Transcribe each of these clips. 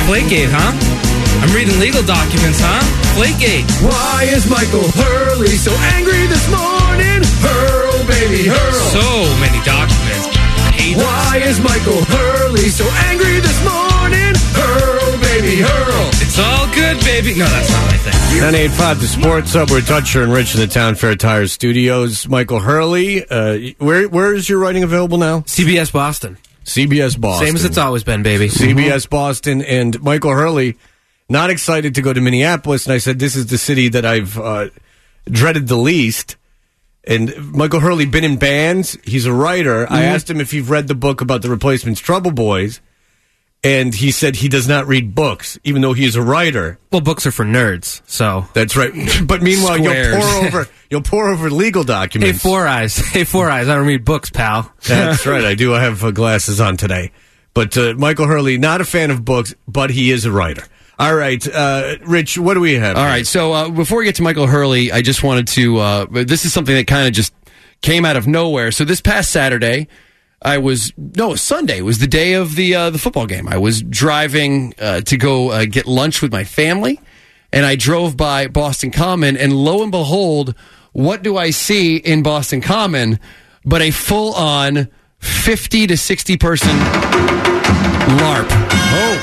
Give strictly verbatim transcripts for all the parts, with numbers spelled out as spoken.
Flakegate, huh? I'm reading legal documents, huh? Flakegate. Why is Michael Hurley so angry this morning? Hurl, baby, hurl. So many documents. I hate Why is Michael Hurley so angry this morning? Hurl, baby, hurl. It's all good, baby. No, that's not my thing. nine eighty-five, the Sports Hub. We're Dutcher and Rich in the Town Fair Tire Studios. Michael Hurley, uh, where where is your writing available now? C B S Boston. C B S Boston. Same as it's always been, baby. C B S Boston. And Michael Hurley, not excited to go to Minneapolis. And I said, this is the city that I've uh, dreaded the least. And Michael Hurley, been in bands. He's a writer. Mm-hmm. I asked him if he'd read the book about the Replacements, Trouble Boys. And he said he does not read books, even though he is a writer. Well, books are for nerds, so that's right. But meanwhile, Squares. you'll pour over you'll pour over legal documents. Hey, Four Eyes. Hey, Four Eyes. I don't read books, pal. That's right. I do have uh, glasses on today. But uh, Michael Hurley, not a fan of books, but he is a writer. All right, uh, Rich, what do we have? All right, so uh, before we get to Michael Hurley, I just wanted to. Uh, this is something that kind of just came out of nowhere. So this past Saturday. I was no Sunday was the day of the uh, the football game. I was driving uh, to go uh, get lunch with my family, and I drove by Boston Common, and lo and behold, what do I see in Boston Common but a full on fifty to sixty person LARP? Oh,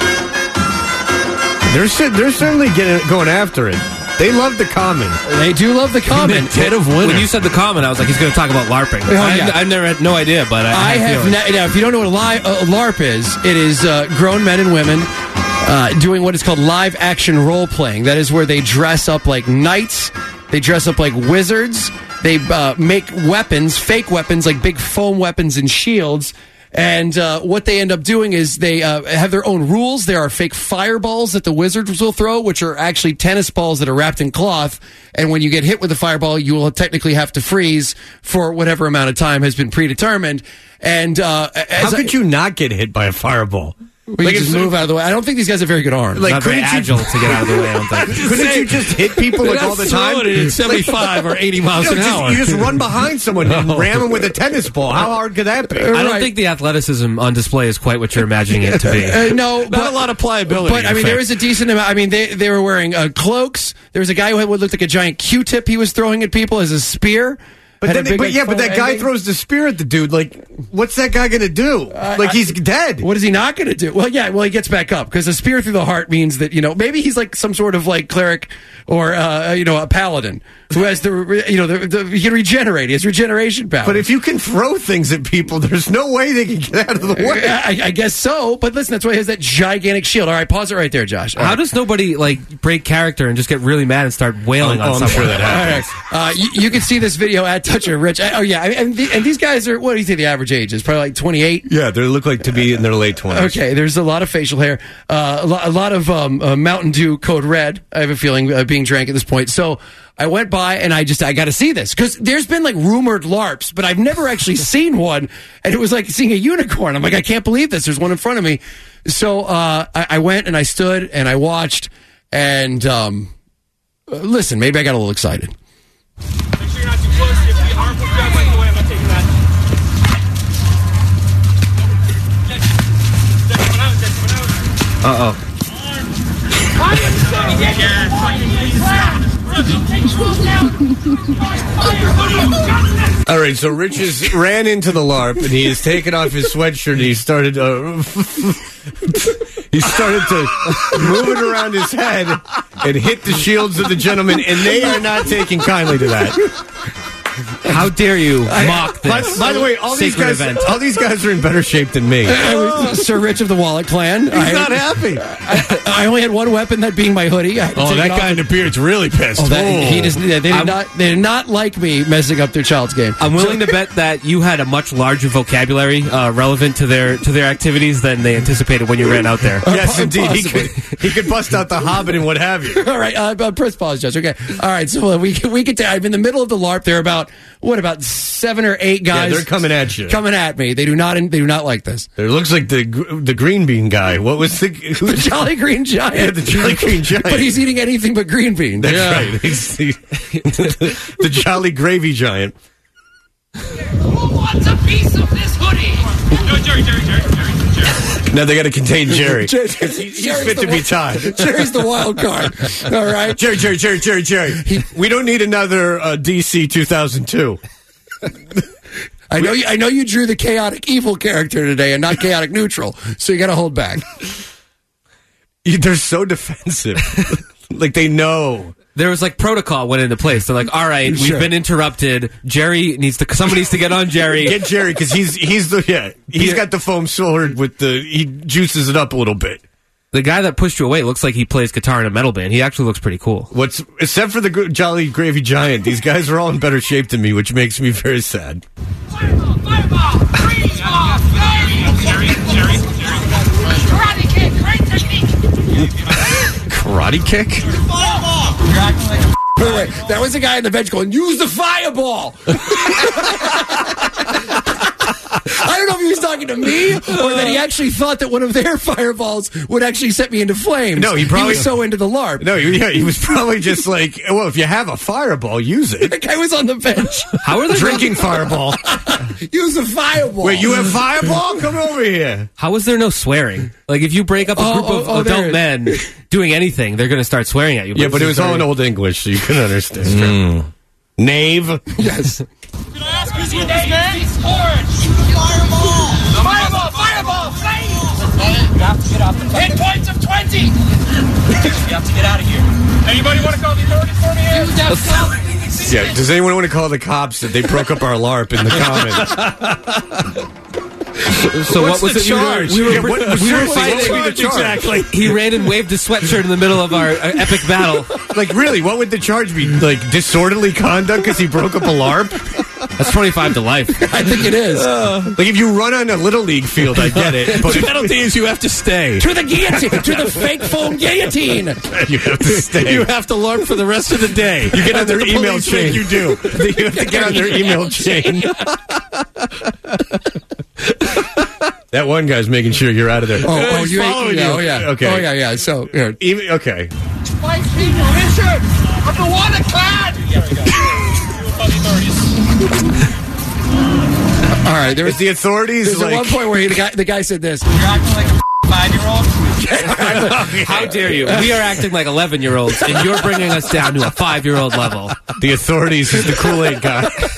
they're they're certainly getting going after it. They love the Common. They do love the Common. Pit of winter. When you said the Common, I was like, he's going to talk about LARPing. Oh, yeah. I've, I've never had no idea, but I, I, I have. Ne- now, if you don't know what a, li- a LARP is, it is uh, grown men and women uh, doing what is called live action role playing. That is where they dress up like knights. They dress up like wizards. They uh, make weapons, fake weapons, like big foam weapons and shields. And uh, what they end up doing is they uh, have their own rules. There are fake fireballs that the wizards will throw, which are actually tennis balls that are wrapped in cloth. And when you get hit with a fireball, you will technically have to freeze for whatever amount of time has been predetermined. And uh, how could I, you not get hit by a fireball? We like just move out of the way. I don't think these guys have very good arms. Like, not very agile you, to get out of the way. I don't think. Couldn't you just hit people like all the time? It at seventy-five or eighty miles you know, an just, hour. You just run behind someone and no. ram them with a tennis ball. How hard could that be? I don't right. think the athleticism on display is quite what you're imagining it to be. Uh, no, not but, a lot of pliability. But I mean, fact. there is a decent amount. I mean, they they were wearing uh, cloaks. There was a guy who had what looked like a giant Q-tip he was throwing at people as a spear. But, then, big, but yeah, but that guy ending. throws the spear at the dude. Like, what's that guy going to do? Uh, like, he's dead. What is he not going to do? Well, yeah, well, he gets back up because a spear through the heart means that, you know, maybe he's like some sort of like cleric or, uh, you know, a paladin who has the, you know, the, the, he can regenerate. He has regeneration power. But if you can throw things at people, there's no way they can get out of the way. I, I guess so. But listen, that's why he has that gigantic shield. All right, pause it right there, Josh. All How right. does nobody, like, break character and just get really mad and start wailing oh, on oh, someone? I'm sure that happens. All right. Uh, you, you can see this video at Toucher Rich. Oh, yeah. I mean, and, the, and these guys are, what do you think the average age is? Probably like twenty-eight? Yeah, they look like to be in their late twenties. Okay, there's a lot of facial hair. Uh, a, lo- a lot of um, uh, Mountain Dew Code Red, I have a feeling, uh, being drank at this point. So I went by and I just, I got to see this. Because there's been like rumored LARPs, but I've never actually seen one. And it was like seeing a unicorn. I'm like, I can't believe this. There's one in front of me. So uh, I, I went and I stood and I watched. And um, uh, listen, maybe I got a little excited. Make sure you're not too close. If the arm will grab right away, I'm not taking that. Uh-oh. All right, so Rich has ran into the LARP and he has taken off his sweatshirt and he started uh, he started to move it around his head and hit the shields of the gentlemen, and they are not taking kindly to that. How dare you mock this? By, by the way, all these guys, event. all these guys are in better shape than me. Uh, Sir Rich of the Wallet Clan. He's I, not happy. I, I only had one weapon, that being my hoodie. I had to Oh, take that it off. guy in the beard's really pissed. Oh, that, Oh. he does, they, did I'm- not, they did not like me messing up their child's game. I'm willing to bet that you had a much larger vocabulary uh, relevant to their to their activities than they anticipated when you ran out there. Yes, indeed. He Possibly. could, he could bust out the Hobbit and what have you. All right, uh, uh, press pause, Judge. Okay, all right. So uh, we we get to. I'm in the middle of the LARP. There are about what about seven or eight guys. Yeah, they're coming at you. Coming at me. They do not. They do not like this. It looks like the the green bean guy. What was the The Jolly Green Giant. Yeah, the Jolly Green Giant. But he's eating anything but green beans. That's Yeah. right. He's the, the Jolly Gravy Giant. wants a piece of this hoodie? No, Jerry, Jerry, Jerry, Jerry, Jerry. Now they got to contain Jerry. Jer- He's, he's Jerry's fit the to be wi- tied. Jerry's the wild card. All right. Jerry, Jerry, Jerry, Jerry, Jerry. We don't need another uh, D C two thousand two. I know you, I know you drew the chaotic evil character today and not chaotic neutral, so you got to hold back. They're so defensive. Like they know. There was like protocol went into place. They're like, all right, Sure. we've been interrupted. Jerry needs to, somebody needs to get on Jerry. Get Jerry because he's he's the yeah he's Yeah. got the foam sword with the he juices it up a little bit. The guy that pushed you away looks like he plays guitar in a metal band. He actually looks pretty cool. What's except for the gr- Jolly Gravy Giant, these guys are all in better shape than me, which makes me very sad. Fireball, fireball, freeze ball, Jerry, Jerry, Jerry. karate kick, great technique. Karate kick? Fireball. You're acting like a Wait, wait, that was the guy in the bench going, use the fireball. I don't know if he was talking to me or that he actually thought that one of their fireballs would actually set me into flames. No, he probably- was so into the LARP. No, he- yeah, he was probably just like, well, if you have a fireball, use it. The guy was on the bench. How are they Drinking fireball. Use the fireball. Wait, you have fireball? Come over here. How is there no swearing? Like, if you break up a Oh, group oh, of oh, there adult it- men doing anything, they're going to start swearing at you. Yeah, but it this was is all very- in Old English, so you couldn't understand. Mm. Knave. Yes. Can I ask who's with this man? orange. Fireball. Fireball, fireball, flames. You have to get out the Hit points of twenty. You have to get out of here. Anybody want to call the authorities for me here? Yeah, does anyone want to call the cops that they broke up our LARP in the comments? So What's what was the it? You were- charge? We were, Yeah, what- we were seriously, what fighting. would be the charge? Exactly. He ran and waved his sweatshirt in the middle of our uh, epic battle. Like, really, what would the charge be? Like, disorderly conduct because he broke up a LARP? That's twenty-five to life. I think it is. Like, if you run on a Little League field, I get it. But The penalty is you have to stay. To the guillotine. To the fake foam guillotine. you have to stay. You have to LARP for the rest of the day. You get on their The email police chain. make You do. You have to get on their email chain. That one guy's making sure you're out of there. Oh, oh, He's you ain't- following yeah, you. oh, yeah. Okay. Oh, yeah, yeah. So, here. Even, okay. Five people, Richard, of the water clan. Call the authorities. All right. There was Is the authorities There's like... at one point where he, the guy the guy said this. You're acting like a five-year-old. How dare you? We are acting like eleven-year-olds, and you're bringing us down to a five-year-old level. The authorities is the Kool-Aid guy.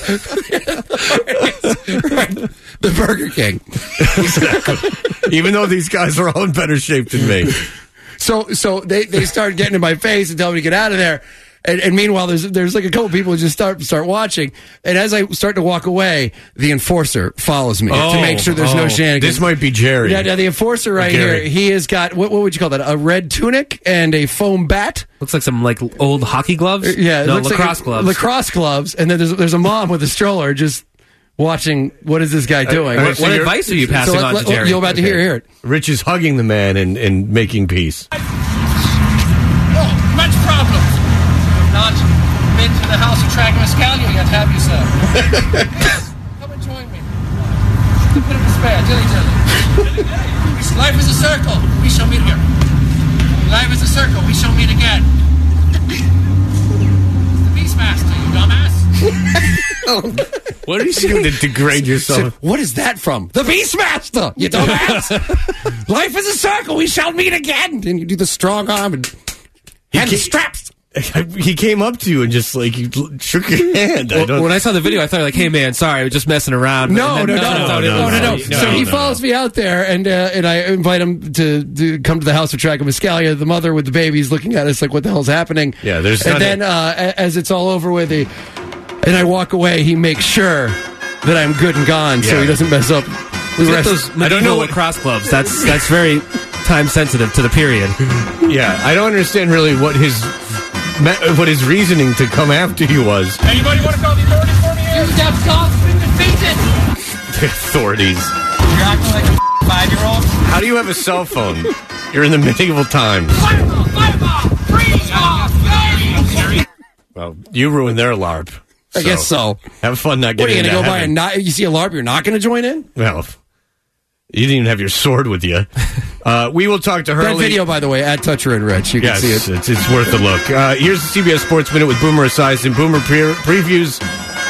The Burger King. Even though these guys are all in better shape than me. So so they, they started getting in my face and telling me to get out of there. And, and meanwhile, there's there's like a couple people who just start start watching. And as I start to walk away, the enforcer follows me to make sure there's no oh. shenanigans. This might be Jerry. Yeah, now the enforcer right Gary. here, he has got, what, what would you call that? A red tunic and a foam bat. Looks like some like old hockey gloves. Yeah, it no looks like lacrosse a- gloves. Lacrosse gloves. And then there's, there's a mom with a stroller just watching, what is this guy doing? all right, What, so what you're- advice are you So passing let- on let- to Jerry? You're about to hear, hear it. Rich is hugging the man and, and making peace. Oh, much problems. Not been to the house of Tragamascalia yet, have you, sir? Come and join me. A bit of despair, dilly dilly. Life is a circle. We shall meet here. Life is a circle. We shall meet again. The Beastmaster, you dumbass. What are you saying to degrade yourself? What is that from? The Beastmaster, you dumbass. Life is a circle. We shall meet again. And you do the strong arm and hand the can't- straps. He came up to you and just like you shook your hand. I Well, don't. when I saw the video, I thought like, "Hey man, sorry, I was just messing around." No, And no, then- no, no, no, no, no, no, no, So he no, follows me out there, and uh, and I invite him to, to come to the house of Tragamascalia. The mother with the baby is looking at us like, "What the hell's happening?" Yeah, there's And not then uh, a- as it's all over with, he and I walk away. He makes sure that I'm good and gone, so Yeah. he doesn't mess up. The Get rest. those I don't know what- lacrosse gloves. That's that's very time sensitive to the period. Yeah, I don't understand really what his me- what his reasoning to come after you was. Anybody want to call the authorities for me here? You deaf cops been defeated. The authorities. You're acting like a five-year-old. How do you have a cell phone? You're in the medieval times. Fireball, fireball, freeze ball, flames. Well, you ruined their LARP. I guess so. Have fun not What are getting you going to into go by heaven. and not? You see a LARP, you're not going to join in? Well, you didn't even have your sword with you. Uh, we will talk to Hurley. That video, by the way, at Toucher and Rich. You can Yes, see it. It's, it's worth a look. Uh, here's the C B S Sports Minute with Boomer Esiason. Boomer pre- previews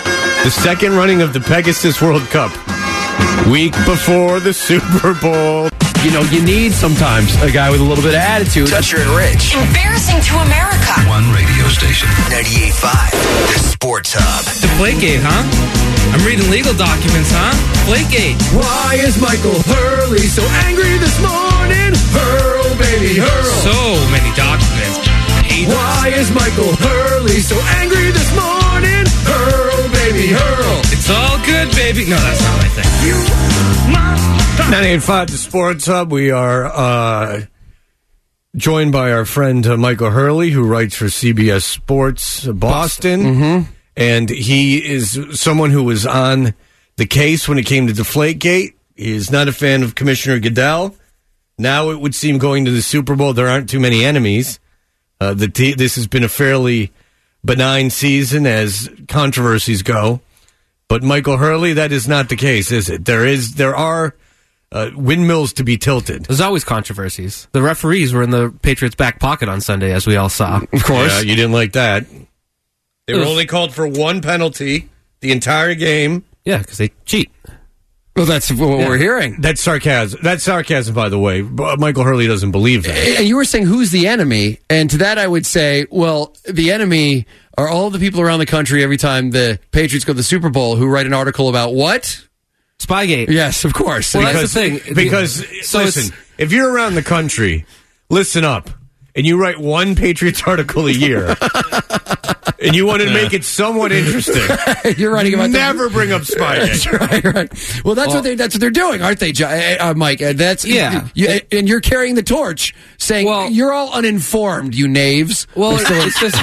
The second running of the Pegasus World Cup. Week before the Super Bowl. You know, you need sometimes a guy with a little bit of attitude. Toucher and Rich. Embarrassing to America. One radio station. ninety-eight point five. The Sports Hub. Deflategate, huh? I'm reading legal documents, huh? Deflategate. Why is Michael Hurley so angry this morning? Hurl, baby, hurl. So many documents. Hate Why is Michael Hurley so angry this morning? Hurl, baby, hurl. It's all good, baby. No, that's not my thing. You must ninety-eight point five, the Sports Hub. We are uh, joined by our friend uh, Michael Hurley, who writes for C B S Sports Boston. Mm-hmm. And he is someone who was on the case when it came to Deflategate. He is not a fan of Commissioner Goodell. Now it would seem going to the Super Bowl, there aren't too many enemies. Uh, the t- this has been a fairly benign season as controversies go. But Michael Hurley, that is not the case, is it? There is, there are uh, windmills to be tilted. There's always controversies. The referees were in the Patriots' back pocket on Sunday, as we all saw. Of course. Yeah, you didn't like that. They It were was- only called for one penalty the entire game. Yeah, because they cheat. Well, that's what Yeah. we're hearing. That's sarcasm. That's sarcasm, by the way. B- Michael Hurley doesn't believe that. And you were saying, who's the enemy? And to that, I would say, well, the enemy are all the people around the country every time the Patriots go to the Super Bowl who write an article about what? Spygate. Yes, of course. Well, Because, that's the thing. because So listen, it's- if you're around the country, listen up, and you write one Patriots article a year, and you want to make it somewhat interesting, You're writing about the- never bring up Spygate. right, right. Well, that's what they that's what they're doing, aren't they, Jo- uh, Mike? Uh, That's Yeah. You, and you're carrying the torch, saying Well- you're all uninformed, you knaves. Well, They're still- it's just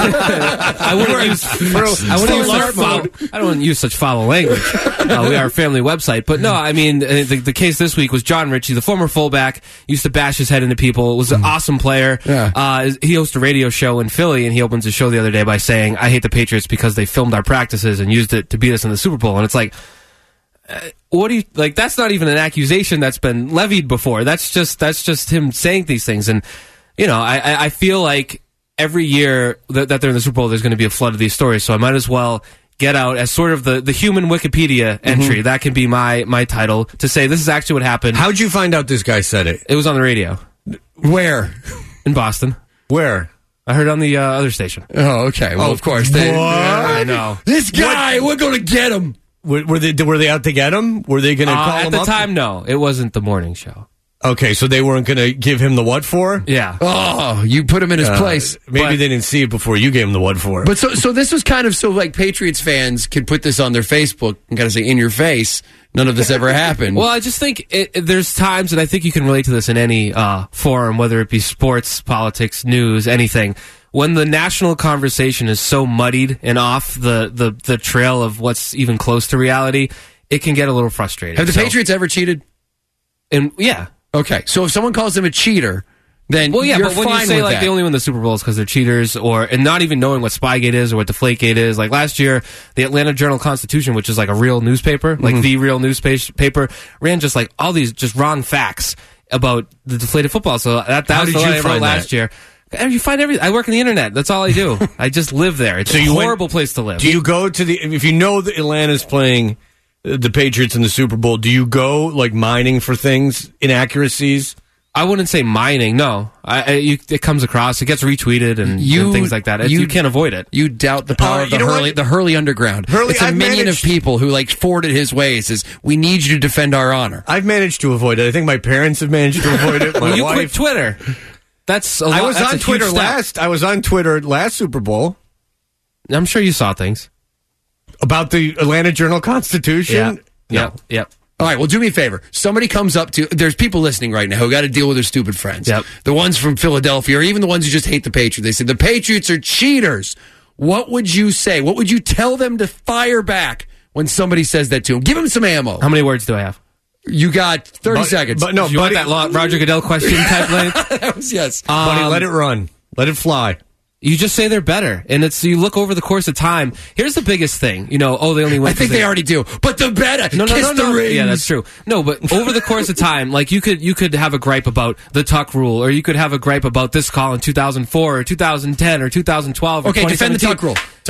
I wouldn't use I wouldn't use such foul, I don't want to use such foul language. Uh, we are a family website, but no, I mean uh, the, the case this week was John Ritchie, the former fullback, used to bash his head into people. Was an awesome player. Yeah. Uh, he hosts a radio show in Philly, and he opens his show the other day by saying, "I hate the Patriots because they filmed our practices and used it to beat us in the Super Bowl." And it's like, uh, what do you like? That's not even an accusation that's been levied before. That's just that's just him saying these things. And you know, I I I feel like every year that, that they're in the Super Bowl, there's going to be a flood of these stories. So I might as well get out as sort of the, the human Wikipedia entry. That can be my my title to say this is actually what happened. How'd you find out this guy said it? It was on the radio Where? in Boston. Where? I heard on the uh, other station. Oh, okay. Well, Oh, of course. They, what? I know. This guy, we're going to get him. Were, were they were they out to get him? Were they going to Uh, call at him the up? time, no, it wasn't the morning show. Okay, so they weren't going to give him the what for? Yeah. Oh, you put him in his Uh, place. Maybe But- they didn't see it before you gave him the what for. But so, so this was kind of so like Patriots fans could put this on their Facebook and kind of say, in your face, none of this ever happened. Well, I just think it, it- there's times, and I think you can relate to this in any uh, forum, whether it be sports, politics, news, anything. When the national conversation is so muddied and off the, the, the trail of what's even close to reality, it can get a little frustrating. Have the So- Patriots ever cheated? And yeah. Okay, so if someone calls them a cheater, then Well, yeah, you're but when fine you say with like that. they only win the Super Bowls because they're cheaters, or and not even knowing what Spygate is or what Deflategate is, like last year, the Atlanta Journal-Constitution, which is like a real newspaper, like the real newspaper, ran just like all these just wrong facts about the deflated football. So that, that How was did the you one I wrote find last that? year. And you find everything. I work on the internet. That's all I do. I just live there. It's So a you went- horrible place to live. Do you go to the if you know that Atlanta's playing uh, the Patriots in the Super Bowl? Do you go like mining for things, inaccuracies? I wouldn't say mining. No, I, I, you, it comes across. It gets retweeted and, You- and things like that. It's, you- you, can't avoid it. You doubt the power Uh, of you the know Hurley, what? the Hurley Underground. Hurley, it's a I've minion managed- of people who like forwarded his ways. Is we need you to defend our honor. I've managed to avoid it. I think my parents have managed to avoid it. My Well, you quit wife. Twitter. That's a lot, I was that's on a huge Twitter step. last. I was on Twitter last Super Bowl I'm sure you saw things. about the Atlanta Journal-Constitution. Yeah. Yep. All right, well, do me a favor. Somebody comes up to, there's people listening right now who got to deal with their stupid friends. Yep. The ones from Philadelphia, or even the ones who just hate the Patriots. They say, the Patriots are cheaters. What would you say? What would you tell them to fire back when somebody says that to them? Give them some ammo. How many words do I have? You got thirty But- seconds. but no, Do you buddy, want that long, Roger Goodell question type length? That was, yes. buddy, Um, let it run. Let it fly. You just say they're better, and it's you look over the course of time. Here's the biggest thing, you know. Oh, they only win. I think 'cause they already do. But the better. No, no, Kiss no, the no. rings. Yeah, that's true. No, but over the course of time, like you could you could have a gripe about the Tuck rule, or you could have a gripe about this call in two thousand four, or two thousand ten, or two thousand twelve. Or Okay, defend the twenty seventeen. Tuck rule. Tuck rule.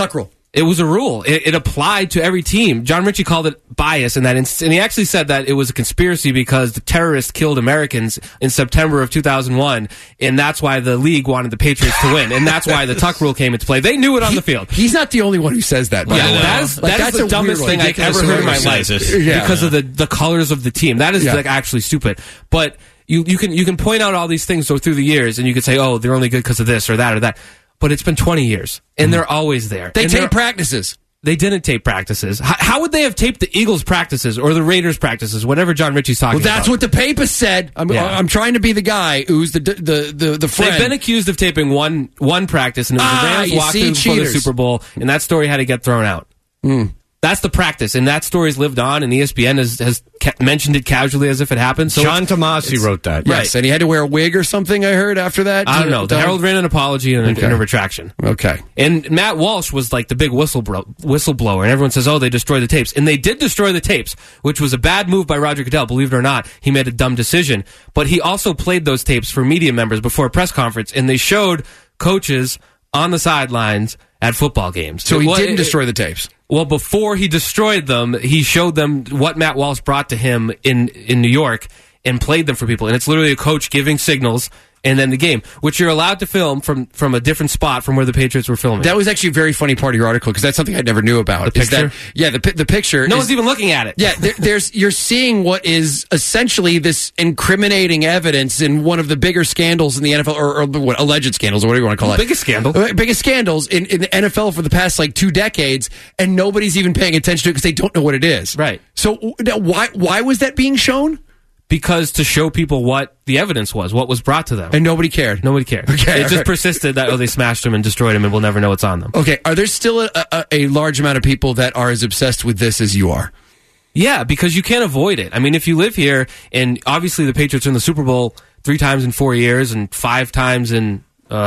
It was a rule. It, it applied to every team. John Ritchie called it bias, and that, inst- and he actually said that it was a conspiracy because the terrorists killed Americans in September of two thousand one, and that's why the league wanted the Patriots to win, and that's why the Tuck rule came into play. They knew it on the field. He's not the only one who says that. By Yeah, the way. that is, Like, that is that's the a dumbest weird thing one. I've ever heard in my life Yeah. because of the, the colors of the team. That is Yeah. like actually stupid. But you, you can you can point out all these things though, through the years, and you can say, oh, they're only good because of this or that or that. But it's been twenty years, and they're always there. They and tape they're- practices. They didn't tape practices. How, how would they have taped the Eagles practices or the Raiders practices, whatever John Ritchie's talking Well, that's about? what the paper said. I'm, Yeah. I'm trying to be the guy who's the the the, the friend. They've been accused of taping one one practice, and it was Ah, the Rams you walkthrough see, before the cheaters. Super Bowl, and that story had to get thrown out. Mm. That's the practice, and that story's lived on, and E S P N has, has ca- mentioned it casually as if it happened. So John it's- Tomasi it's- wrote that. Yes, and he had to wear a wig or something, I heard, after that. I don't know. The Done? Herald ran an apology and, a- Okay. and a retraction. Okay. And Matt Walsh was like the big whistleblower, whistleblower, and everyone says, oh, they destroyed the tapes. And they did destroy the tapes, which was a bad move by Roger Goodell. Believe it or not, he made a dumb decision. But he also played those tapes for media members before a press conference, and they showed coaches on the sidelines at football games. So he Well, didn't it- destroy the tapes. Well, before he destroyed them, he showed them what Matt Walsh brought to him in, in New York and played them for people. And it's literally a coach giving signals and then the game, which you're allowed to film from, from a different spot from where the Patriots were filming. That was actually a very funny part of your article because that's something I never knew about. The is that- picture? yeah, the pi- the picture. no is- one's even looking at it. Yeah, there, there's you're seeing what is essentially this incriminating evidence in one of the bigger scandals in the N F L, or, or what alleged scandals, or whatever you want to call it. Biggest scandal. Uh, biggest scandals in, in the N F L for the past like two decades, and nobody's even paying attention to it because they don't know what it is. Right. So w- now why why was that being shown? Because to show people what the evidence was, what was brought to them. And nobody cared. Nobody cared. Okay, it just alright. persisted that, oh, they smashed them and destroyed them and we'll never know what's on them. Okay, are there still a, a, a large amount of people that are as obsessed with this as you are? Yeah, because you can't avoid it. I mean, if you live here, and obviously the Patriots are in the Super Bowl three times in four years and five times in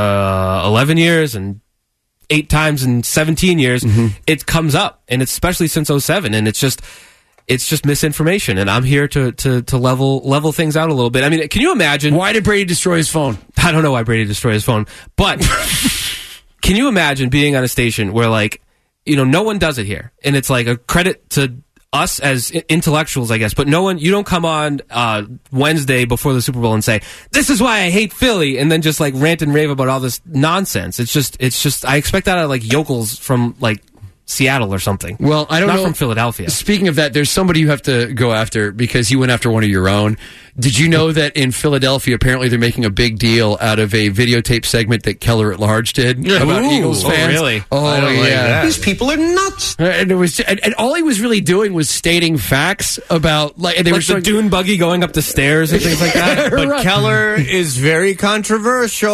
uh, eleven years and eight times in seventeen years, Mm-hmm. it comes up, and it's especially since oh seven, and it's just... It's just misinformation, and I'm here to, to, to level level things out a little bit. I mean, can you imagine... Why did Brady destroy his phone? I don't know why Brady destroyed his phone, but can you imagine being on a station where, like, you know, no one does it here, and it's like a credit to us as i- intellectuals, I guess, but no one, you don't come on uh, Wednesday before the Super Bowl and say, this is why I hate Philly, and then just like rant and rave about all this nonsense. It's just, it's just, I expect that out of like yokels from like Seattle or something. Well, I don't Not know. from Philadelphia. Speaking of that, there's somebody you have to go after because you went after one of your own. Did you know that in Philadelphia, apparently they're making a big deal out of a videotape segment that Keller at Large did about Ooh. Eagles Oh, fans? really? Oh, I don't yeah. like that. These people are nuts. And it was, and, and all he was really doing was stating facts about like, and they were Like the showing, dune buggy going up the stairs and things like that. But Right. Keller is very controversial.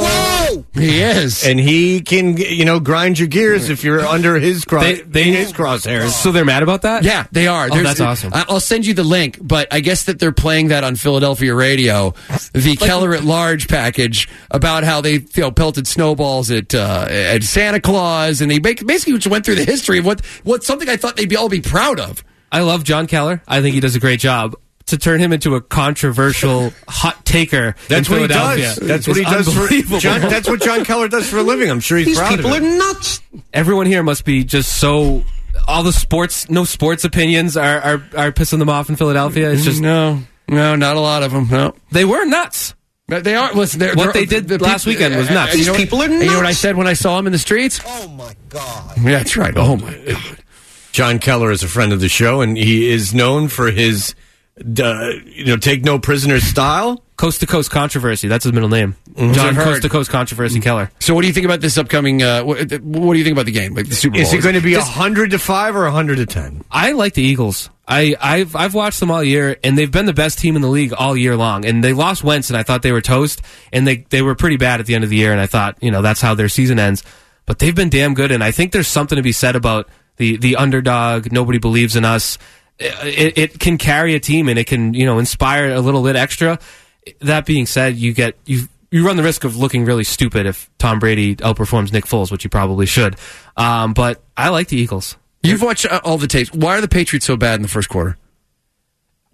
he is. And he can, you know, grind your gears if you're under his cross, They- they- his crosshairs. So they're mad about that? Yeah, they are. Oh, There's- that's awesome. I- I'll send you the link, but I guess that they're playing that on Philadelphia radio, the Keller at Large package about how they, you know, pelted snowballs at uh, at Santa Claus, and they make, basically just went through the history of what what something I thought they'd be all be proud of. I love John Keller. I think he does a great job. To turn him into a controversial hot taker That's in what he Philadelphia does. That's what is he does for unbelievable. John. That's what John Keller does for a living. I'm sure he's These proud people of are it. nuts. Everyone here must be just so. All the sports, no sports opinions are, are, are pissing them off in Philadelphia. It's just no, no, not a lot of them. No, they were nuts. but they are. Listen, they're, What they're- they did the last peop- weekend was uh, nuts. uh, you These know what- people are and You know what I nuts. said when I saw him in the streets? Oh my God. Yeah, that's right. Oh my God. John Keller is a friend of the show, and he is known for his, uh, you know, take no prisoners style. Coast to Coast Controversy. That's his middle name. I've John heard. Coast to Coast Controversy Keller. So, what do you think about this upcoming? Uh, what, what do you think about the game, like the Super Bowl? Is it going to be a hundred to five or a hundred to ten? I like the Eagles. I, I've I've watched them all year, and they've been the best team in the league all year long. And they lost Wentz, and I thought they were toast. And they, they were pretty bad at the end of the year, and I thought, you know, that's how their season ends. But they've been damn good, and I think there's something to be said about the, the underdog. Nobody believes in us. It, it can carry a team, and it can, you know, inspire a little bit extra. That being said, you get you you run the risk of looking really stupid if Tom Brady outperforms Nick Foles, which he probably should. Um, but I like the Eagles. You've watched uh, all the tapes. Why are the Patriots so bad in the first quarter?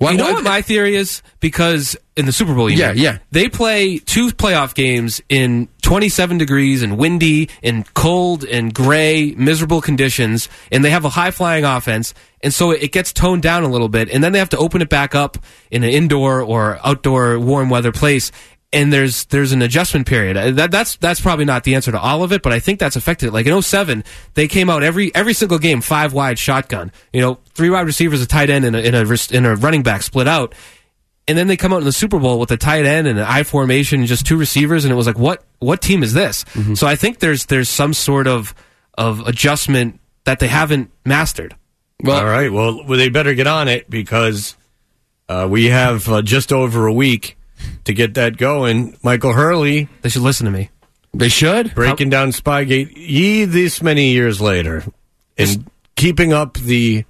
Why, you know why- what my theory is? Because in the Super Bowl, you Yeah, mean, yeah. they play two playoff games in twenty-seven degrees and windy and cold and gray, miserable conditions, and they have a high-flying offense, and so it gets toned down a little bit, and then they have to open it back up in an indoor or outdoor warm weather place, and there's there's an adjustment period. Uh, That, that's that's probably not the answer to all of it, but I think that's affected it. Like in oh seven, they came out every every single game five wide shotgun. You know, three wide receivers, a tight end, and a, in a res- in a running back split out. And then they come out in the Super Bowl with a tight end and an I formation and just two receivers, and it was like, what what team is this? Mm-hmm. So I think there's there's some sort of of adjustment that they haven't mastered. Well, All right. Well, well, they better get on it because uh, we have uh, just over a week to get that going. Michael Hurley They should listen to me. they should. breaking down Spygate ye this many years later and keeping up the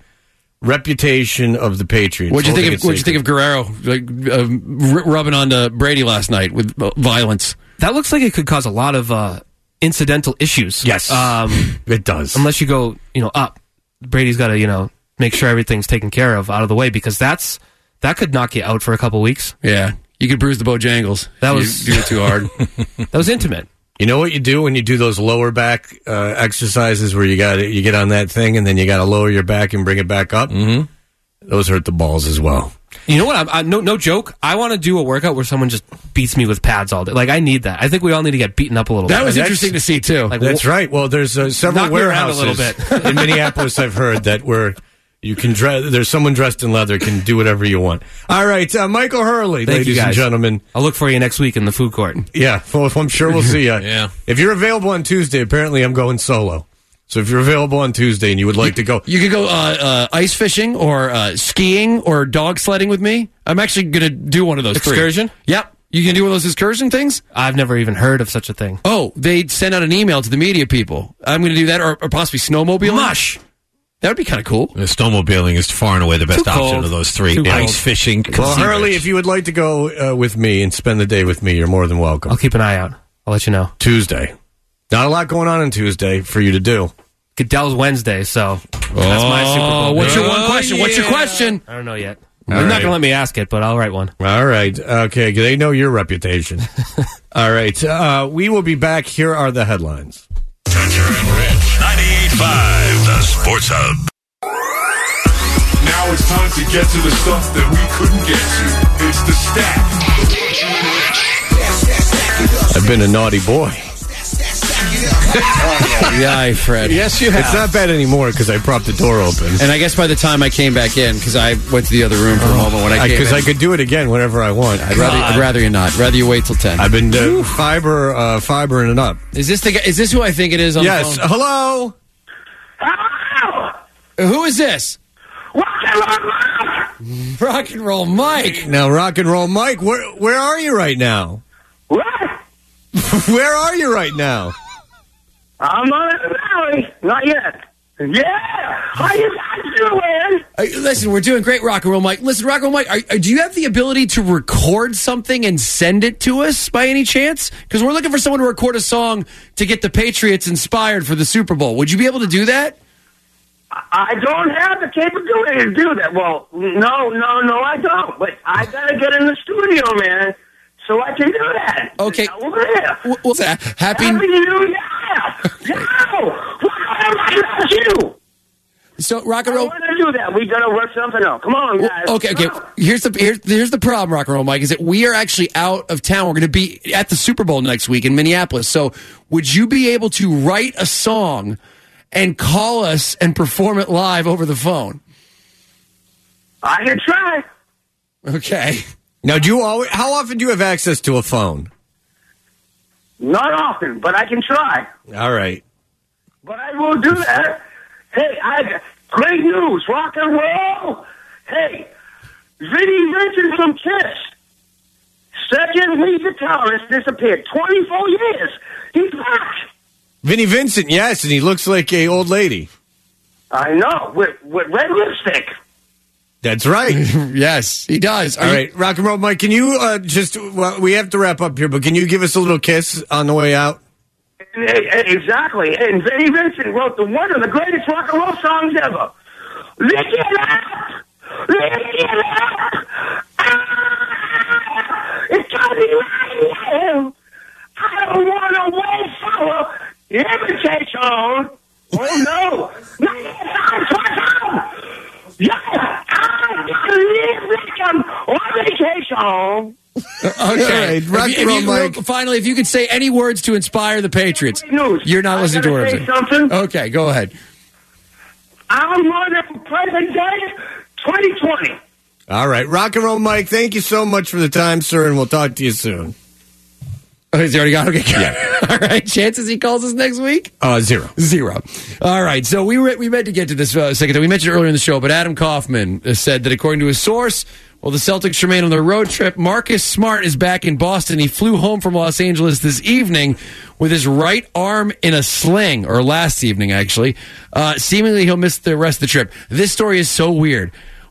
reputation of the Patriots. What'd you think holding of it What'd you think of Guerrero like, uh, r- rubbing onto Brady last night with uh, violence? That looks like it could cause a lot of uh, incidental issues. Yes. Um, sacred? It does. unless you go, you know, up. Brady's got to, you know, make sure everything's taken care of out of the way because that's that could knock you out for a couple weeks. Yeah, you could bruise the Bojangles. That if was- you do it too hard. That was intimate. You know what you do when you do those lower back uh, exercises where you got you get on that thing and then you got to lower your back and bring it back up? Mm-hmm. Those hurt the balls as well. You know what? I, I, no, no joke. I want to do a workout where someone just beats me with pads all day. Like I need that. I think we all need to get beaten up a little That bit. was That's- interesting to see too. Like, That's right. Well, there's uh, several Knock me around a warehouses little bit. in Minneapolis. I've heard that where you can dress. There's someone dressed in leather can do whatever you want. All right, uh, Michael Hurley, Thank you, ladies and guys. gentlemen. I'll look for you next week in the food court. Yeah, well, I'm sure we'll see you. Yeah. If you're available on Tuesday, apparently I'm going solo. So if you're available on Tuesday and you would like to go, You could go uh, uh, ice fishing or uh, skiing or dog sledding with me. I'm actually going to do one of those. three. Excursion? Yep. You can do one of those excursion things? I've never even heard of such a thing. Oh, they send out an email to the media people. I'm going to do that or, or possibly snowmobiling. Mush. That would be kind of cool. The snowmobiling is far and away the best Too option cold. of those three. Too Ice cold. fishing. well, sea Hurley, ridge. if you would like to go uh, with me and spend the day with me, you're more than welcome. I'll keep an eye out. I'll let you know. Tuesday. Not a lot going on on Tuesday for you to do. Goodell's Wednesday, so that's my Super Bowl. Oh, what's your pick. one question? What's your question? I don't know yet. All You're not right. going to let me ask it, but I'll write one. All right. Okay. They know your reputation. All right. Uh, we will be back. Here are the headlines. Toucher and Rich. ninety-eight point five, the Sports Hub. Now it's time to get to the stuff that we couldn't get to. It's the stack. I've been a naughty boy. Yeah, Fred. Yes, you have. It's not bad anymore because I propped the door open. And I guess by the time I came back in, because I went to the other room for a moment when I came Because in, I could do it again whenever I want. I'd rather, I'd rather you not. Rather you wait till ten. I've been uh, fiber, uh, fibering it up. Is this the guy? Is this who I think it is on Yes. the phone? Hello. Who is this? Rock and Roll Mike. Now, rock and roll, Mike. Where where are you right now? What? Where are you right now? I'm on the valley. Not yet. Yeah. How you guys doing? Uh, listen, we're doing great, Rock and Roll Mike. Listen, Rock and Roll Mike, are, are, do you have the ability to record something and send it to us by any chance? Because we're looking for someone to record a song to get the Patriots inspired for the Super Bowl. Would you be able to do that? I don't have the capability to do that. Well, no, no, no, I don't. But I gotta get in the studio, man, so I can do that. Okay. Over there. W- What's that? Happy. Happy New Year! No! Why am I not you? So, Rock I and Roll. want to do that. We gotta work something out. Come on, guys. Well, okay, okay. Come on. Here's the here's, here's the problem, Rock and Roll Mike, is that we are actually out of town. We're going to be at the Super Bowl next week in Minneapolis. So, would you be able to write a song and call us and perform it live over the phone? I can try. Okay. Now, do you always? How often do you have access to a phone? Not often, but I can try. All right. But I will do that. Hey, I got great news, rock and roll. Hey, Vinny Vincent from Kiss. Second lead guitarist disappeared. twenty-four years. He's back. Vinnie Vincent, yes, and he looks like a old lady. I know, with, with red lipstick. That's right. Yes, he does. Are All you- right, Rock and Roll Mike, can you uh, just, well, we have to wrap up here, but can you give us a little kiss on the way out? Exactly. And Vinny Vincent wrote the one of the greatest rock and roll songs ever. Lick it up! Leave me alone. Ah, it's got me right now. I don't want to wait for invitation. Oh, no. ninety-five twenty. Yeah, I gotta leave Lincoln on vacation. Okay. Right, rock if, and roll, if you, Mike. Finally, if you could say any words to inspire the Patriots, News. you're not I listening to gotta what I'm say saying. something. Okay, go ahead. I'm running for president twenty twenty. All right. Rock and roll, Mike. Thank you so much for the time, sir, and we'll talk to you soon. Oh, he's already got okay. Yeah. All right. Chances he calls us next week? Uh, zero. Zero. All right. So we re- we meant to get to this uh, a second. We mentioned it earlier in the show, but Adam Kaufman uh, said that according to a source, well, the Celtics remain on their road trip. Marcus Smart is back in Boston. He flew home from Los Angeles this evening with his right arm in a sling, or last evening, actually. Uh, seemingly, he'll miss the rest of the trip. This story is so weird.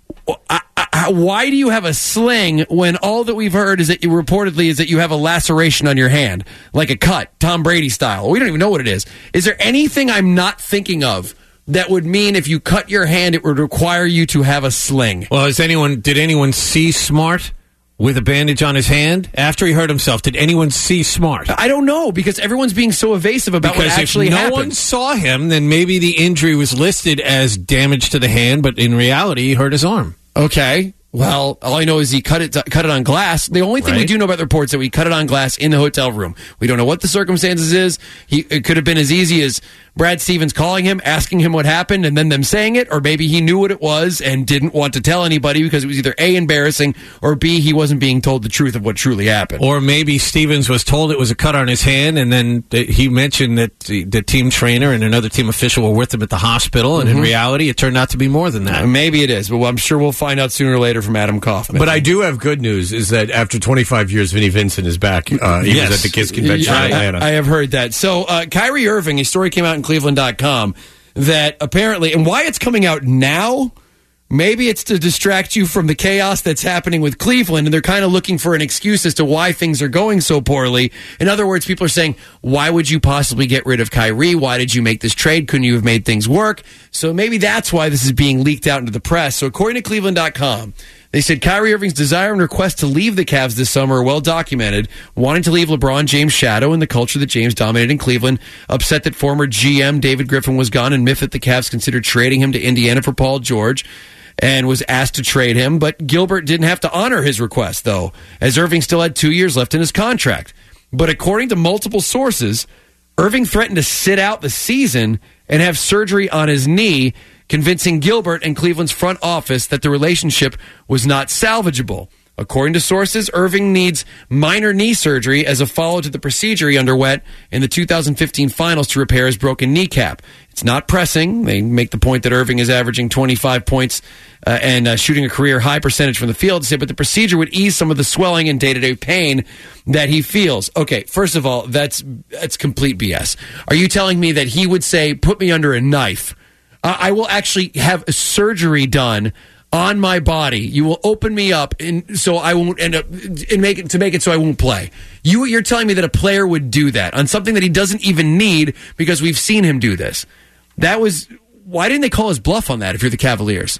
I, I, why do you have a sling when all that we've heard is that you reportedly is that you have a laceration on your hand, like a cut, Tom Brady style? We don't even know what it is. Is there anything I'm not thinking of that would mean if you cut your hand, it would require you to have a sling? Well, is anyone? Did anyone see Smart with a bandage on his hand after he hurt himself? Did anyone see Smart? I don't know, because everyone's being so evasive about because what actually if no happened. one saw him, then maybe the injury was listed as damage to the hand, but in reality, he hurt his arm. Okay. Well, all I know is he cut it cut it on glass. The only thing Right. we do know about the reports is that we cut it on glass in the hotel room. We don't know what the circumstances is. He it could have been as easy as Brad Stevens calling him, asking him what happened, and then them saying it, or maybe he knew what it was and didn't want to tell anybody because it was either A, embarrassing, or B, he wasn't being told the truth of what truly happened. Or maybe Stevens was told it was a cut on his hand, and then th- he mentioned that the, the team trainer and another team official were with him at the hospital, and Mm-hmm. in reality, it turned out to be more than that. Uh, maybe it is, but I'm sure we'll find out sooner or later from Adam Kaufman. But I do have good news, is that after twenty-five years, Vinnie Vincent is back. Uh, he Yes. was at the KISS convention I, in Atlanta. I have heard that. So, uh, Kyrie Irving, a story came out in Cleveland dot com that apparently, and why it's coming out now, maybe it's to distract you from the chaos that's happening with Cleveland, and they're kind of looking for an excuse as to why things are going so poorly. In other words, people are saying, why would you possibly get rid of Kyrie? Why did you make this trade? Couldn't you have made things work? So maybe that's why this is being leaked out into the press. So according to Cleveland dot com, they said Kyrie Irving's desire and request to leave the Cavs this summer are well documented, wanting to leave LeBron James' shadow and the culture that James dominated in Cleveland, upset that former G M David Griffin was gone, and miffed that the Cavs considered trading him to Indiana for Paul George, and was asked to trade him. But Gilbert didn't have to honor his request, though, as Irving still had two years left in his contract. But according to multiple sources, Irving threatened to sit out the season and have surgery on his knee, convincing Gilbert and Cleveland's front office that the relationship was not salvageable. According to sources, Irving needs minor knee surgery as a follow to the procedure he underwent in the two thousand fifteen finals to repair his broken kneecap. It's not pressing. They make the point that Irving is averaging twenty-five points uh, and uh, shooting a career high percentage from the field, but the procedure would ease some of the swelling and day-to-day pain that he feels. Okay, first of all, that's that's complete B S. Are you telling me that he would say, put me under a knife? Uh, I will actually have a surgery done on my body. You will open me up, and so I won't end up and make it to make it so I won't play. You, you're telling me that a player would do that on something that he doesn't even need, because we've seen him do this. That was why didn't they call his bluff on that? If you're the Cavaliers.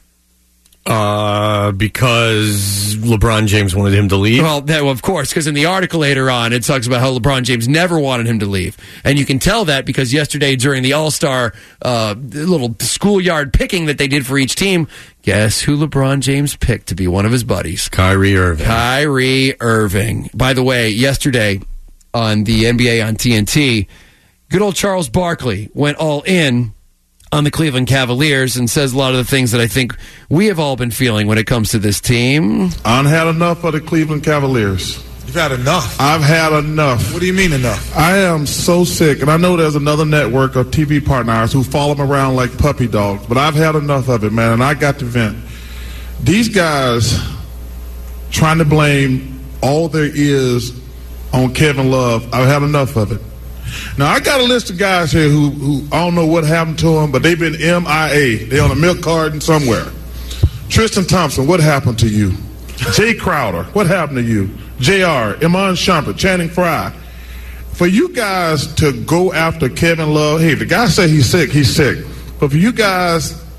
Uh, because LeBron James wanted him to leave? Well, that, well of course, because in the article later on, it talks about how LeBron James never wanted him to leave. And you can tell that because yesterday during the All-Star uh, little schoolyard picking that they did for each team, guess who LeBron James picked to be one of his buddies? Kyrie Irving. Kyrie Irving. By the way, yesterday on the N B A on T N T, good old Charles Barkley went all in on the Cleveland Cavaliers and says a lot of the things that I think we have all been feeling when it comes to this team. I've had enough of the Cleveland Cavaliers. You've had enough? I've had enough. What do you mean enough? I am so sick, and I know there's another network of T V partners who follow them around like puppy dogs, but I've had enough of it, man, and I got to vent. These guys trying to blame all there is on Kevin Love, I've had enough of it. Now, I got a list of guys here who, who I don't know what happened to them, but they've been M I A. They're on a milk carton somewhere. Tristan Thompson, what happened to you? Jay Crowder, what happened to you? J R, Iman Shumpert, Channing Frye. For you guys to go after Kevin Love, hey, the guy say he's sick, he's sick. But for you guys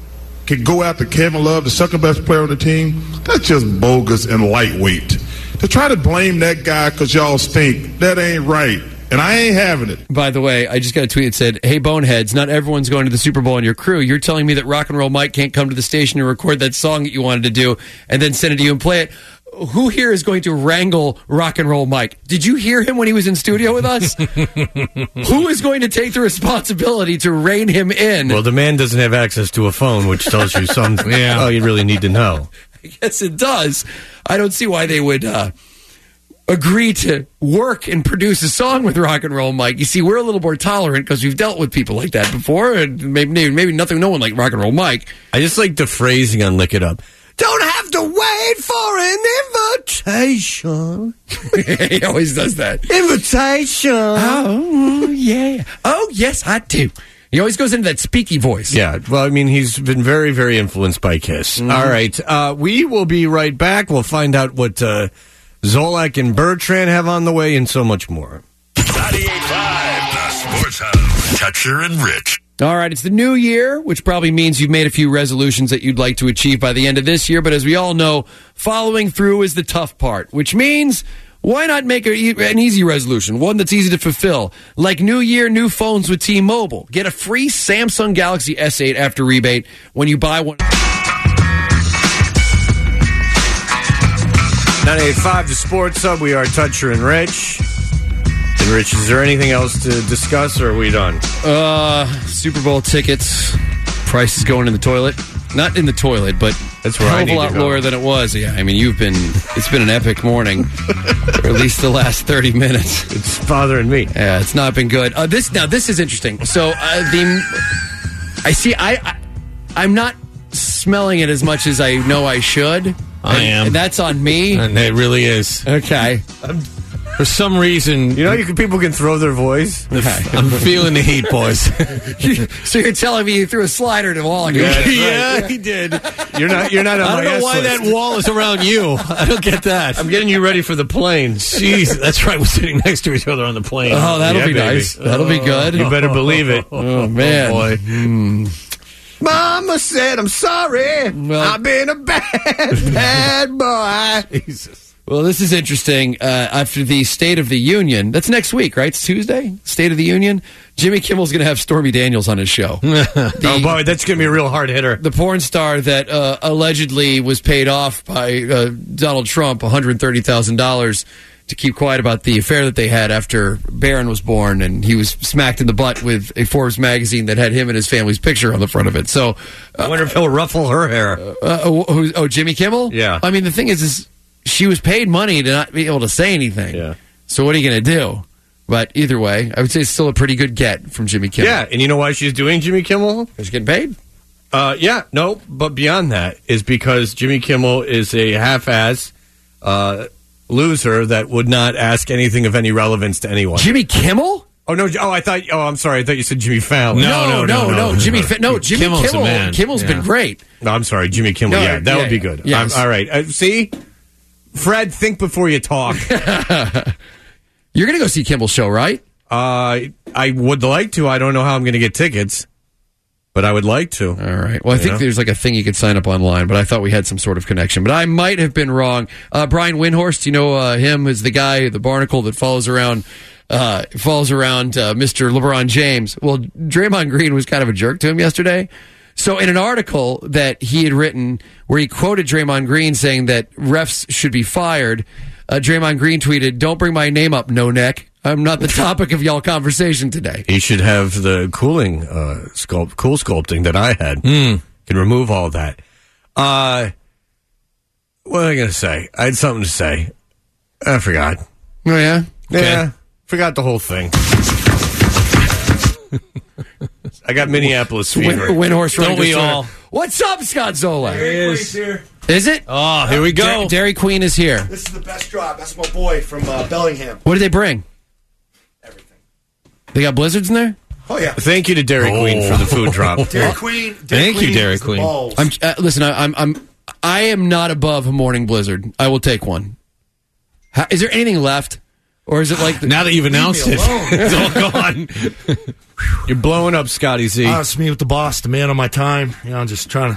can go after Kevin Love, the second best player on the team, that's just bogus and lightweight. To try to blame that guy because y'all stink, that ain't right. And I ain't having it. By the way, I just got a tweet that said, "Hey, boneheads, not everyone's going to the Super Bowl in your crew. You're telling me that Rock and Roll Mike can't come to the station and record that song that you wanted to do and then send it to you and play it. Who here is going to wrangle Rock and Roll Mike? Did you hear him when he was in studio with us? Who is going to take the responsibility to rein him in?" Well, the man doesn't have access to a phone, which tells you something yeah. oh, you really need to know. I guess it does. I don't see why they would... Uh, agree to work and produce a song with Rock and Roll Mike. You see, we're a little more tolerant because we've dealt with people like that before, and maybe maybe nothing, no one like Rock and Roll Mike. I just like the phrasing on Lick It Up. Don't have to wait for an invitation. He always does that. Invitation. Oh, yeah. Oh, yes, I do. He always goes into that speaky voice. Yeah, well, I mean, he's been very, very influenced by Kiss. Mm-hmm. All right, uh, we will be right back. We'll find out what... Uh, Zolak and Bertrand have on the way and so much more. ninety-eight point five, the Sports Hub. Toucher and Rich. All right, it's the new year, which probably means you've made a few resolutions that you'd like to achieve by the end of this year. But as we all know, following through is the tough part, which means why not make a, an easy resolution, one that's easy to fulfill? Like new year, new phones with T-Mobile. Get a free Samsung Galaxy S eight after rebate when you buy one. ninety-eight point five, the Sports Hub. We are Toucher and Rich. And Rich, is there anything else to discuss, or are we done? Uh, Super Bowl tickets. Price is going in the toilet. Not in the toilet, but that's where hell I of need a lot to go. lower than it was. Yeah, I mean, you've been. It's been an epic morning, or at least the last thirty minutes. It's bothering me. Yeah, it's not been good. Uh, this now, this is interesting. So uh, the, I see. I, I I'm not smelling it as much as I know I should. I and, am. And that's on me. And it really is. Okay. I'm, for some reason... You know, you can, people can throw their voice. Okay. I'm feeling the heat, boys. So you're telling me you threw a slider to Wall? Yeah, right. yeah, he did. You're not You're not on I my don't know ass why list. that wall is around you. I don't get that. I'm getting you ready for the plane. Jeez, that's right. We're sitting next to each other on the plane. Oh, that'll Yeah, be baby. nice. That'll be good. You better believe it. Oh, man. Oh, boy. Mm. Mama said, I'm sorry. Well- I've been a bad, bad boy. Jesus. Well, this is interesting. Uh, after the State of the Union, that's next week, right? It's Tuesday, State of the Union. Jimmy Kimmel's going to have Stormy Daniels on his show. The, Oh, boy, that's going to be a real hard hitter. the porn star that uh, allegedly was paid off by uh, Donald Trump one hundred thirty thousand dollars to keep quiet about the affair that they had after Barron was born, and he was smacked in the butt with a Forbes magazine that had him and his family's picture on the front of it. So, I wonder if he'll ruffle her hair. uh, oh, who- oh, Jimmy Kimmel? Yeah. I mean, the thing is, is she was paid money to not be able to say anything. Yeah. So what are you going to do? But either way, I would say it's still a pretty good get from Jimmy Kimmel. Yeah, and you know why she's doing Jimmy Kimmel? She's getting paid. Uh, yeah, no, but beyond that is because Jimmy Kimmel is a half-ass uh, loser that would not ask anything of any relevance to anyone. Jimmy Kimmel? Oh no! Oh, I thought. Oh, I'm sorry. I thought you said Jimmy Fallon. No, no, no, no. Jimmy, Fa- no, Jimmy Kimmel's the Kimmel. man. Kimmel's Yeah. been great. No, I'm sorry, Jimmy Kimmel. No, yeah, that yeah, would be good. yes. I'm, all right. Uh, see, Fred, think before you talk. You're going to go see Kimmel's show, right? uh, I would like to. I don't know how I'm going to get tickets, but I would like to. All right. Well, I You think know? there's like a thing you could sign up online, but I thought we had some sort of connection. But I might have been wrong. Uh, Brian Windhorst, you know uh, him as the guy, the barnacle that follows around, uh, follows around uh, Mister LeBron James. Well, Draymond Green was kind of a jerk to him yesterday. So in an article that he had written where he quoted Draymond Green saying that refs should be fired, uh, Draymond Green tweeted, "Don't bring my name up, no neck. I'm not the topic of y'all conversation today." He should have the cooling, uh, sculpt, cool sculpting that I had. Mm. Can remove all that. Uh, what am I going to say? I had something to say. I forgot. Oh, yeah? Yeah, forgot the whole thing. I got Minneapolis Win- fever. Windhorst Don't running we goes to her. all? What's up, Scott Zola? Dairy Queen's here. Is it? Oh, here we go. Da- Dairy Queen is here. This is the best drop. That's my boy from uh, Bellingham. What did they bring? Everything. They got blizzards in there? Oh, yeah. Thank you to Dairy Oh. Queen for the food drop. Dairy Queen. Dairy Thank you, Queen Dairy is the Queen. balls. I'm uh, listen. I, I'm I'm I am not above a morning blizzard. I will take one. How, is there anything left, or is it like the, Now that you've announced it, it's all gone. You're blowing up, Scotty Z. Uh, it's me with the boss, the man on my time. You know, I'm just trying to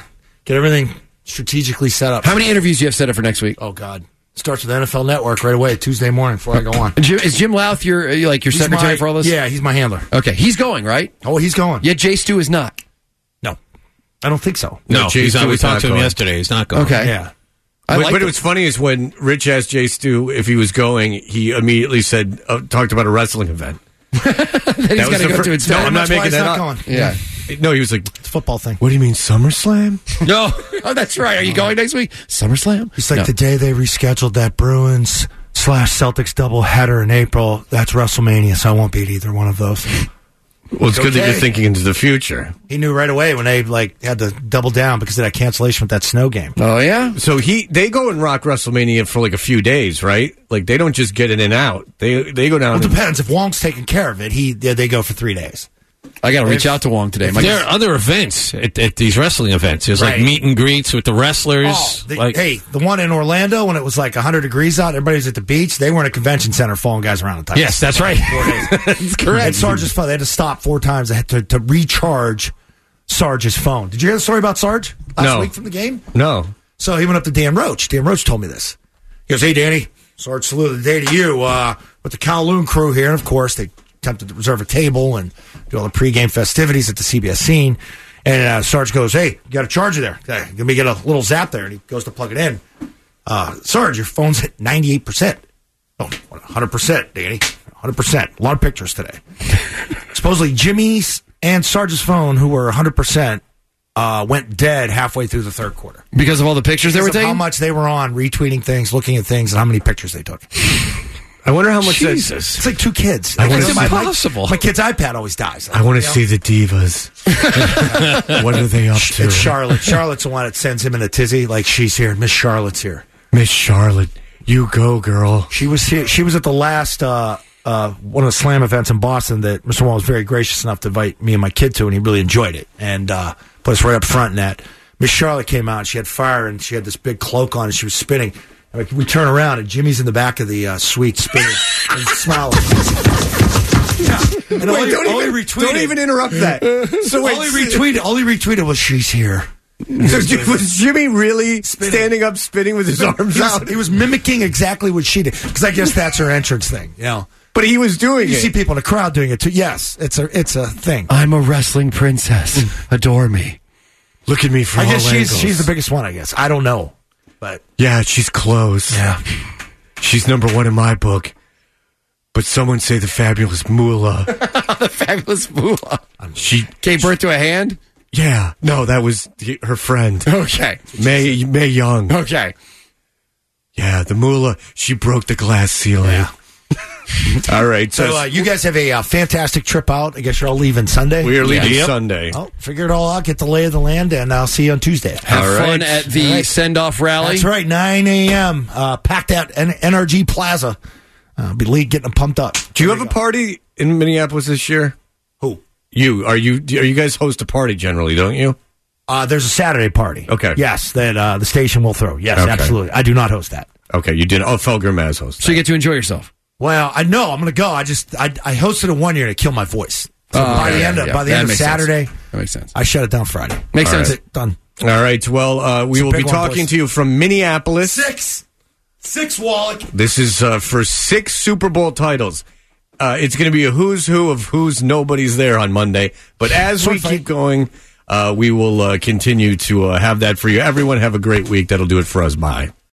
Get everything strategically set up. How many interviews do you have set up for next week? Oh, God. Starts with N F L Network right away, Tuesday morning before I go on. Jim, is Jim Louth your, uh, like, your He's secretary my- for all this? Yeah, he's my handler. Okay, he's going, right? Oh, he's going. Yeah, Jay Stu is not. No. I don't think so. No, Jay he's not, Stu we is talked not to him going. yesterday. He's not going. Okay. Yeah. I But, like but it. what's funny is when Rich asked Jay Stu if he was going, he immediately said, uh, talked about a wrestling event. He's That was got to the go fir- to instead. No, I'm not That's why making he's that not up. going. Yeah. No, he was like, It's a football thing. what do you mean, SummerSlam? No. Oh, that's right. Are you going next week? SummerSlam? It's like No. the day they rescheduled that Bruins slash Celtics doubleheader in April. That's WrestleMania, so I won't be at either one of those. Well, it's good that Okay. you're thinking into the future. He knew right away when they like had to double down because of that cancellation with that snow game. Oh, yeah? So he, they go and rock WrestleMania for like a few days, right? Like they don't just get in and out. They they go down. Well, it and- depends. If Wong's taking care of it, he they they go for three days. I got to reach out to Wong today. My There are other events at, at these wrestling events. There's Right. like meet and greets with the wrestlers. Oh, the- like, hey, the one in Orlando when it was like one hundred degrees out, everybody was at the beach. They were in a convention center following guys around the tires. yes, that's right. That's correct. And Sarge's phone, they had to stop four times they had to, to recharge Sarge's phone. Did you hear the story about Sarge last No. week from the game? No. So he went up to Dan Roach. Dan Roach told me this. He goes, hey, Danny, Sarge, salute of the day to you uh, with the Kowloon crew here. And, of course, they attempted to reserve a table and do all the pregame festivities at the C B S scene. And uh, Sarge goes, hey, you got a charger there. Okay, let me get a little zap there. And he goes to plug it in. Uh, Sarge, your phone's hit ninety-eight percent. Oh, one hundred percent, Danny. one hundred percent. A lot of pictures today. Supposedly, Jimmy's and Sarge's phone, who were one hundred percent, uh, went dead halfway through the third quarter. Because of all the pictures they Because were of taking? how much they were on, retweeting things, looking at things, and how many pictures they took. I wonder how much that's. Jesus. It's like two kids. I wanna Like, see- my, my- impossible. My kid's iPad always dies. I want You to know? see the divas. What are they up to? It's Charlotte. Charlotte's the one that sends him in a tizzy. Like, she's here. Miss Charlotte's here. Miss Charlotte, you go, girl. She was here. She was at the last uh, uh, one of the Slam events in Boston that Mister Wall was very gracious enough to invite me and my kid to, and he really enjoyed it and uh, put us right up front in that. Miss Charlotte came out. And she had fire, and she had this big cloak on, and she was spinning. And we turn around, and Jimmy's in the back of the uh, suite spinning and smiling. Yeah. And all Wait, he- don't, all he even, retweeted- don't even interrupt that. So wait, all he retweeted, all he retweeted was "She's here." So was Jimmy really standing up, spinning with his arms He was, out? he was mimicking exactly what she did because I guess that's her entrance thing. You know, But he was doing you it. see people in the crowd doing it too. Yes, it's a it's a thing. I'm a wrestling princess. Adore me. Look at me from I all guess she's angles. she's the biggest one. I guess I don't know, but Yeah, she's close. yeah. She's number one in my book. But someone say the fabulous Moolah. The fabulous moolah. She Gave birth to a hand? Yeah. No, that was the, her friend. Okay. May May Young. Okay. Yeah, the Moolah. She broke the glass ceiling. Yeah. All right. So, So uh, you guys have a uh, fantastic trip out. I guess you're all leaving Sunday. we are leaving Yep. Sunday. Oh, figure it all out. Get the lay of the land, and I'll see you on Tuesday. Have All fun right. at the All right. send-off rally. That's right, nine a.m. Uh, packed at N- NRG Plaza. Uh, be league getting them pumped up. Do you have a party in Minneapolis this year? Who? You are you? Are you guys host a party generally? Don't you? Uh, there's a Saturday party. Okay. Yes, that uh, the station will throw. Yes, Okay. absolutely. I do not host that. Okay, you did. Oh, Felger Maz host. So you get to enjoy yourself. Well, I know I'm going to go. I just I, I hosted it one year to kill my voice. So Oh, by the yeah, end of yeah. by the That end of makes sense. Saturday, That makes sense. I shut it down Friday. Makes All sense. right. Done. All right. Well, uh, we It's a will big be one, talking boys. to you from Minneapolis. Six, six Wallach. This is uh, for six Super Bowl titles. Uh, it's going to be a who's who of who's nobody's there on Monday. But as we keep going, uh, we will uh, continue to uh, have that for you. Everyone have a great week. That'll do it for us. Bye.